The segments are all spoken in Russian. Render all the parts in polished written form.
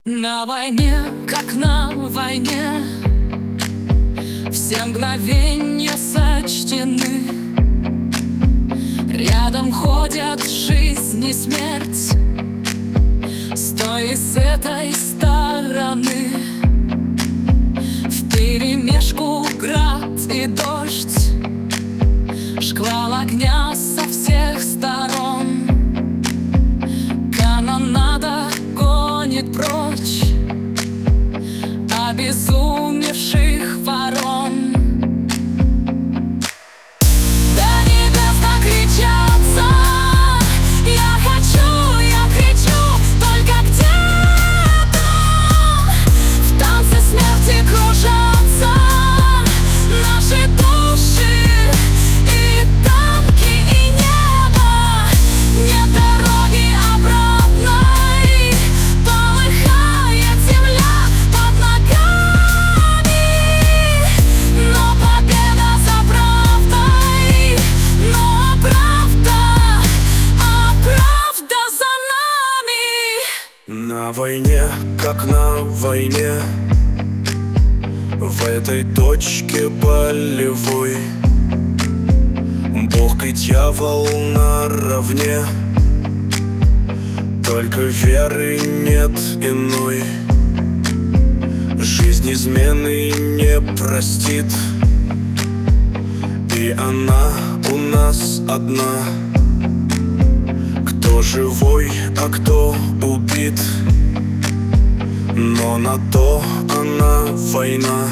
На войне, как на войне, все мгновенья сочтены. Рядом ходят жизнь и смерть, стой с этой стороны. Вперемешку град и дождь, шквал огня со всех сторон. Канонада гонит прочь обезумевших ворон. До небес докричаться я хочу, я кричу, только где там? В танце смерти кружатся наши души, и танки, и небо. Нет дороги обратной, полыхает земля под ногами. Но победа за правдой, но правда за нами. На войне, как на войне, в этой точке болевой, Бог и дьявол наравне, только веры нет иной. Жизнь измены не простит, и она у нас одна. Кто живой, а кто убит, но на то она война.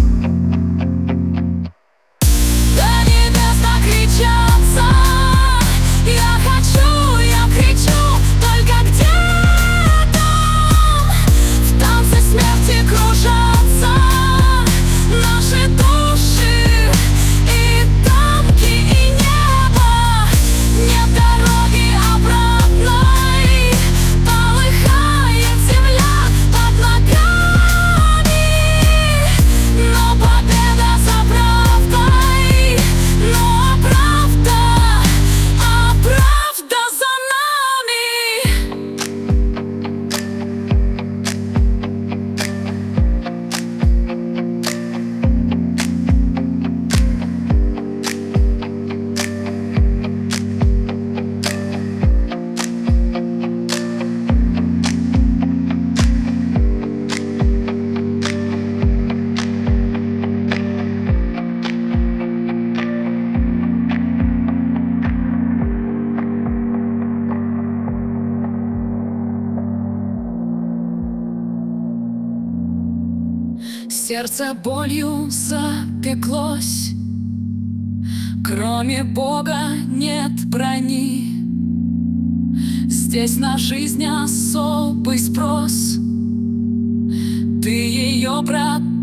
До небес докричаться я хочу, я кричу, только где там? В танце смерти кружатся наши души, и танки, и небо. Нет дороги обратной, полыхает земля под ногами. Но победа за правдой, но правда за нами. Сердце болью запеклось, кроме Бога нет брони. Здесь на жизнь особый спрос, ты ее, брат,